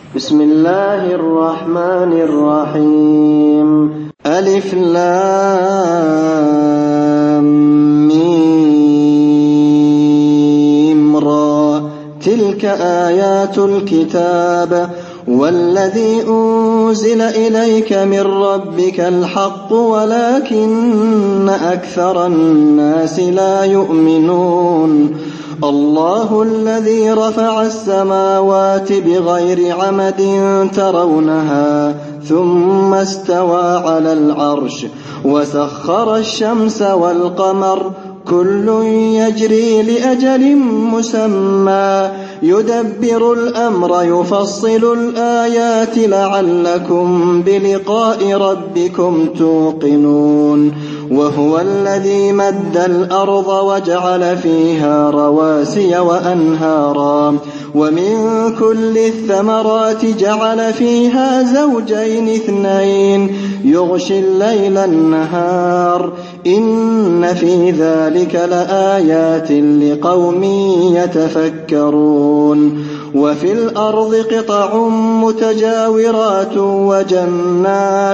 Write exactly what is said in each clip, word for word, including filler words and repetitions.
بسم الله الرحمن الرحيم. ألف لام ميم را. تلك آيات الكتاب والذي أنزل إليك من ربك الحق ولكن أكثر الناس لا يؤمنون. الله الذي رفع السماوات بغير عمد ترونها ثم استوى على العرش وسخر الشمس والقمر كل يجري لأجل مسمى يدبر الأمر يفصل الآيات لعلكم بلقاء ربكم توقنون. وهو الذي مد الأرض وجعل فيها رواسي وأنهارا ومن كل الثمرات جعل فيها زوجين اثنين يغشي الليل النهار إن في ذلك لآيات لقوم يتفكرون. وفي الأرض قطع متجاورات وجنات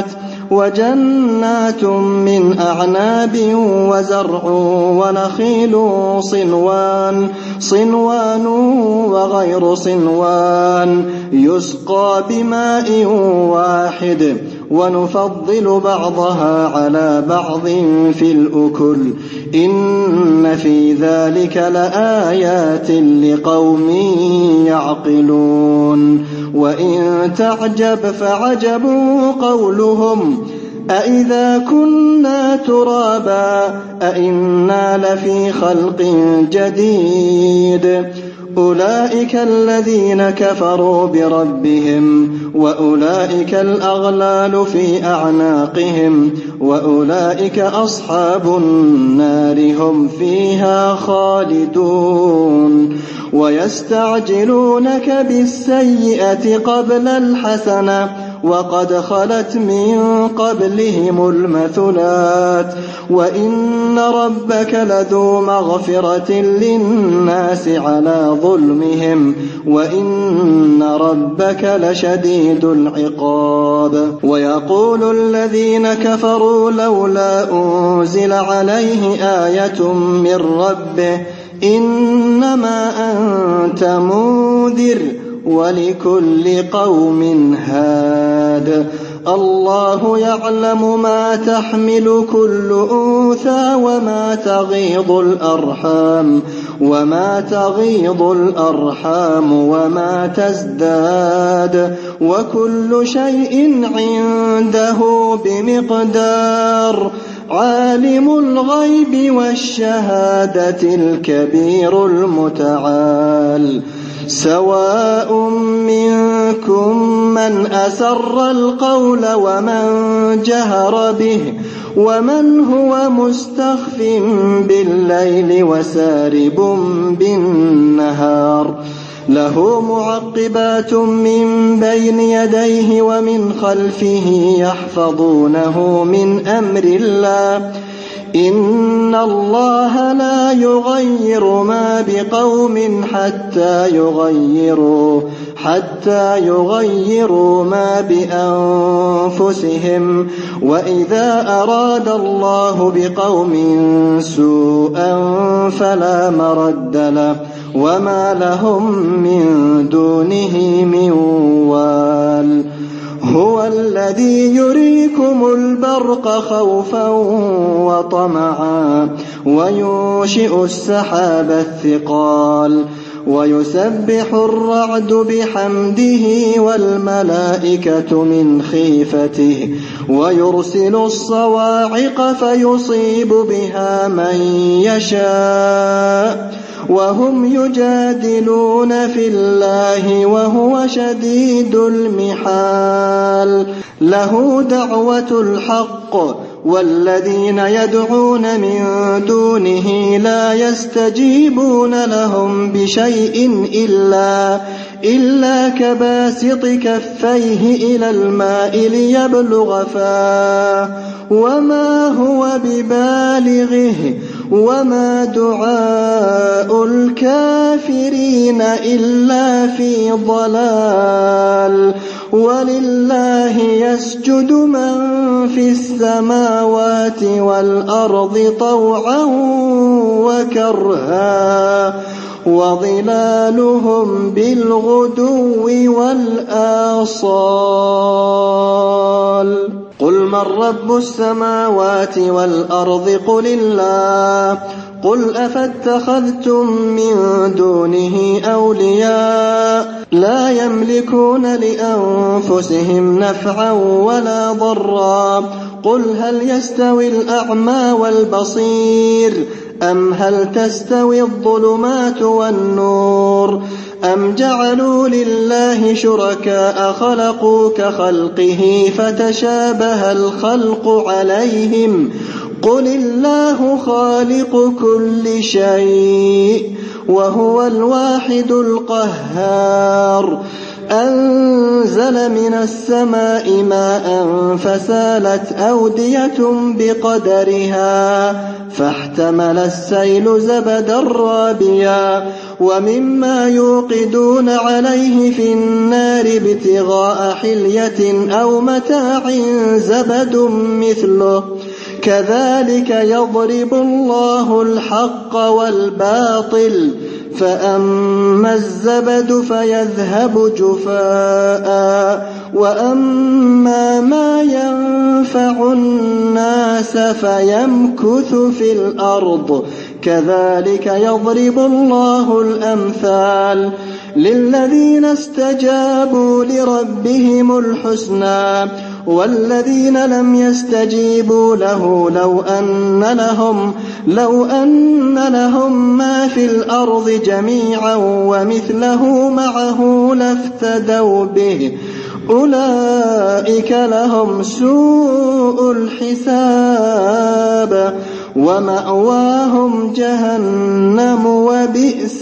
وجنات من أعناب وزرع ونخيل صنوان صنوان وغير صنوان يسقى بماء واحد ونفضل بعضها على بعض في الأكل إن في ذلك لآيات لقوم يعقلون. وإن تعجب فعجب قولهم أإذا كنا ترابا أإنا لفي خلق جديد أولئك الذين كفروا بربهم وأولئك الأغلال في أعناقهم وأولئك أصحاب النار هم فيها خالدون. ويستعجلونك بالسيئة قبل الحسنة وقد خلت من قبلهم المثلات وإن ربك لذو مغفرة للناس على ظلمهم وإن ربك لشديد العقاب. ويقول الذين كفروا لولا أنزل عليه آية من ربه إنما أنت منذر ولكل قوم هاد. الله يعلم ما تحمل كل أنثى وما تغيض الأرحام وما تغيض الأرحام وما تزداد وكل شيء عنده بمقدار. عالم الغيب والشهادة الكبير المتعال. سواء منكم من أسر القول ومن جهر به ومن هو مستخف بالليل وسارب بالنهار له معقبات من بين يديه ومن خلفه يحفظونه من أمر الله إن الله لا يغير ما بقوم حتى يغيروا حتى يغيروا ما بأنفسهم وإذا أراد الله بقوم سوءا فلا مرد له وما لهم من دونه من وال. هو الذي يريكم البرق خوفا وطمعا وينشئ السحاب الثقال ويسبح الرعد بحمده والملائكة من خيفته ويرسل الصواعق فيصيب بها من يشاء وهم يجادلون في الله وهو شديد المحال. له دعوة الحق والذين يدعون من دونه لا يستجيبون لهم بشيء إلا إلا كباسط كفيه إلى الماء ليبلغ فاه وما هو ببالغه وما دعاء الكافرين إلا في ضلال ولله يسجد من في السماوات والأرض طوعا وكرها وظلالهم بالغدو والآصال قل من رب السماوات والأرض قل الله قل أفاتخذتم من دونه أولياء لا يملكون لأنفسهم نفعا ولا ضرا قل هل يستوي الأعمى والبصير أم هل تستوي الظلمات والنور أم جعلوا لله شركاء خلقوا كخلقه فتشابه الخلق عليهم قل الله خالق كل شيء وهو الواحد القهار أنزل من السماء ماء فسالت أودية بقدرها فاحتمل السيل زبدا رابيا ومما يوقدون عليه في النار ابتغاء حلية أو متاع زبد مثله كذلك يضرب الله الحق والباطل فأما الزبد فيذهب جفاء وأما ما ينفع الناس فيمكث في الأرض كذلك يضرب الله الأمثال للذين استجابوا لربهم الحسنى والذين لم يستجيبوا له لو أن لهم لو أن لهم ما في الأرض جميعا ومثله معه لافتدوا به أولئك لهم سوء الحساب ومأواهم جهنم وبئس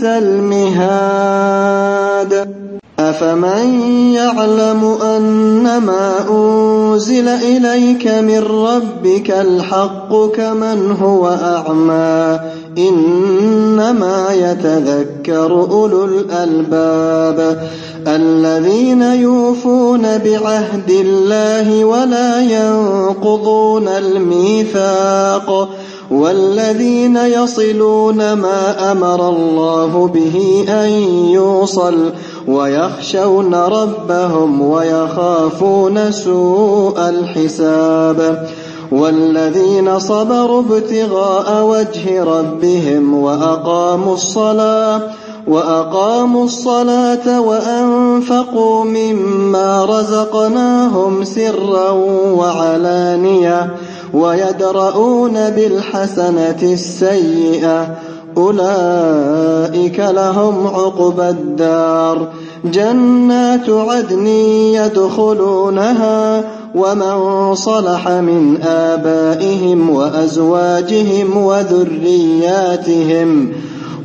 المهاد أفمن يعلم أنما أنزل إليك من ربك الحق كمن هو أعمى إنما يتذكر أولو الألباب الذين يوفون بعهد الله ولا ينقضون الميثاق والذين يصلون ما أمر الله به أن يوصل ويخشون ربهم ويخافون سوء الحساب والذين صبروا ابتغاء وجه ربهم وأقاموا الصلاة وأقاموا الصلاة وأنفقوا مما رزقناهم سرا وعلانية ويدرؤون بالحسنة السيئة أولئك لهم عقبى الدار جنات عدن يدخلونها ومن صلح من آبائهم وأزواجهم وذرياتهم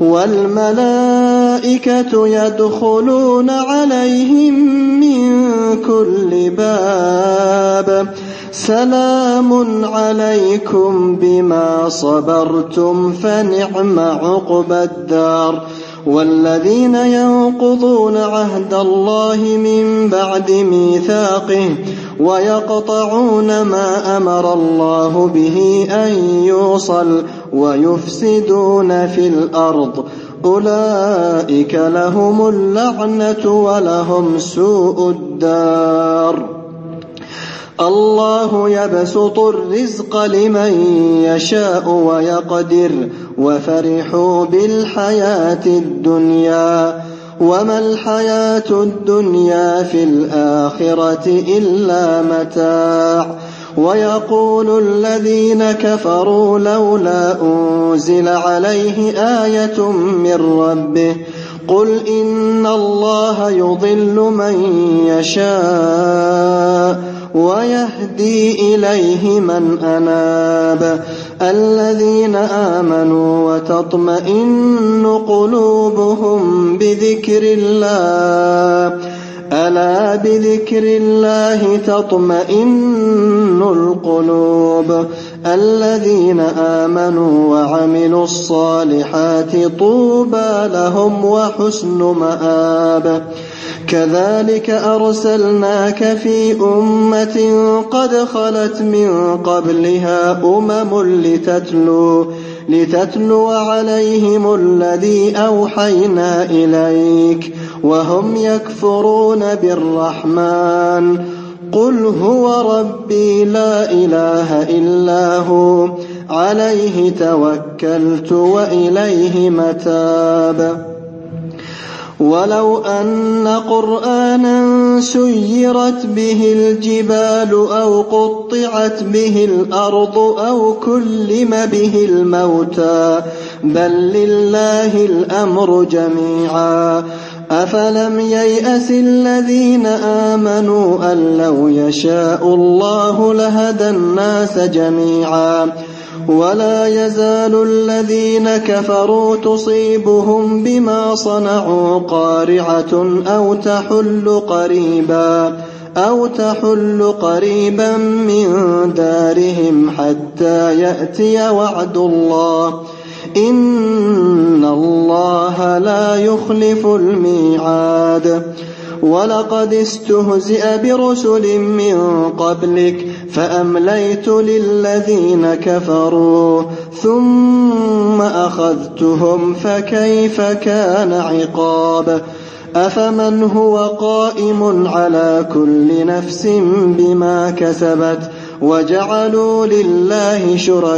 والملائكة يدخلون عليهم من كل باب سلام عليكم بما صبرتم فنعم عقبى الدار والذين ينقضون عهد الله من بعد ميثاقه ويقطعون ما أمر الله به أن يوصل ويفسدون في الأرض أولئك لهم اللعنة ولهم سوء الدار الله يبسط الرزق لمن يشاء ويقدر وفرحوا بالحياة الدنيا وما الحياة الدنيا في الآخرة إلا متاع ويقول الذين كفروا لولا أنزل عليه آية من ربه قل إن الله يضل من يشاء ويهدي إليه من أناب الذين آمنوا وتطمئن قلوبهم بذكر الله ألا بذكر الله تطمئن القلوب الذين آمنوا وعملوا الصالحات طوبى لهم وحسن مآب كذلك أرسلناك في أمة قد خلت من قبلها أمم لتتلو, لتتلو عليهم الذي أوحينا إليك وهم يكفرون بالرحمن قل هو ربي لا إله إلا هو عليه توكلت وإليه متاب ولو أن قرآنا سيرت به الجبال أو قطعت به الأرض أو كلم به الموتى بل لله الأمر جميعا أفلم ييأس الذين آمنوا أن لو يشاء الله لهدى الناس جميعا ولا يزال الذين كفروا تصيبهم بما صنعوا قارعة أو تحل قريبا أو تحل قريبا من دارهم حتى يأتي وعد الله إن الله لا يخلف الميعاد ولقد استهزئ برسل من قبلك فأمليت للذين كفروا ثم أخذتهم فكيف كان عقاب أفمن هو قائم على كل نفس بما كسبت وجعلوا لله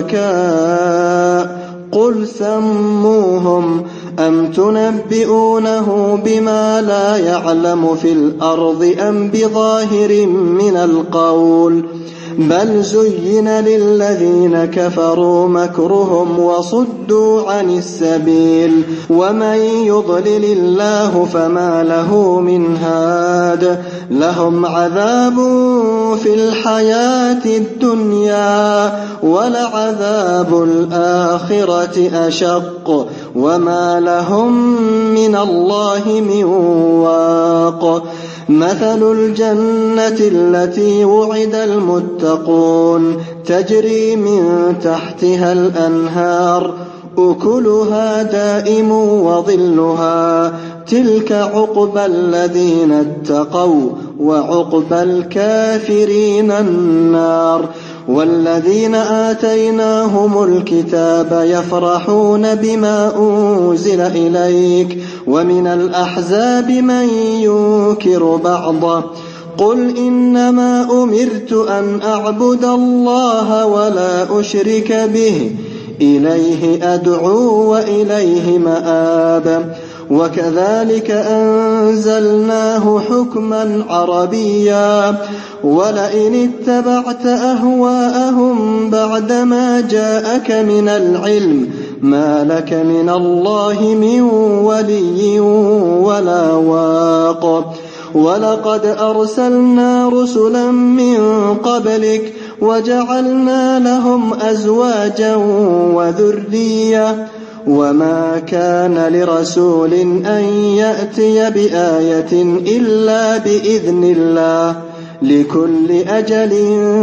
شركاء قل سموهم أم تنبئونه بما لا يعلم في الأرض أم بظاهر من القول بل زين للذين كفروا مكرهم وصدوا عن السبيل ومن يضلل الله فما له من هاد لهم عذاب في الحياة الدنيا ولعذاب الآخرة أشق وما لهم من الله من واق مثل الجنة التي وعد المتقون تجري من تحتها الأنهار أكلها دائم وظلها تلك عقبى الذين اتقوا وعقبى الكافرين النار والذين آتيناهم الكتاب يفرحون بما أنزل إليك ومن الأحزاب من ينكر بعضه قل إنما أمرت أن أعبد الله ولا أشرك به إليه أدعو وإليه مآب وكذلك أنزلناه حكما عربيا ولئن اتبعت أهواءهم بعدما جاءك من العلم ما لك من الله من ولي ولا واق ولقد أرسلنا رسلا من قبلك وجعلنا لهم أزواجا وذرية وما كان لرسول أن يأتي بآية إلا بإذن الله لكل أجل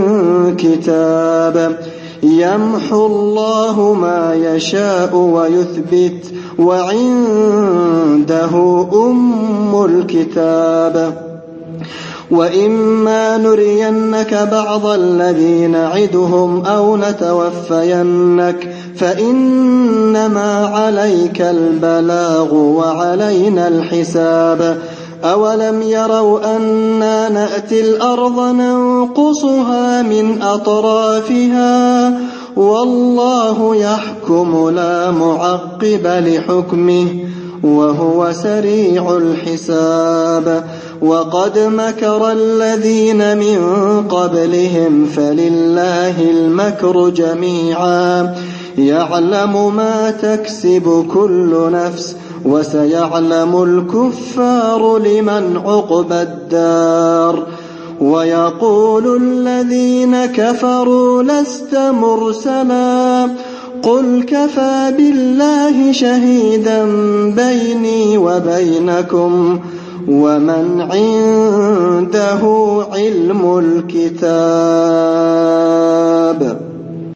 كتاب يمحو الله ما يشاء ويثبت وعنده أم الكتاب وإما نرينك بعض الذي نعدهم أو نتوفينك فإنما عليك البلاغ وعلينا الحساب أولم يروا أنا نأتي الأرض ننقصها من أطرافها والله يحكم لا معقب لحكمه وهو سريع الحساب وقد مكر الذين من قبلهم فلله المكر جميعا يعلم ما تكسب كل نفس وسيعلم الكفار لمن عقبى الدار ويقول الذين كفروا لست مرسلا قل كفى بالله شهيدا بيني وبينكم ومن عنده علم الكتاب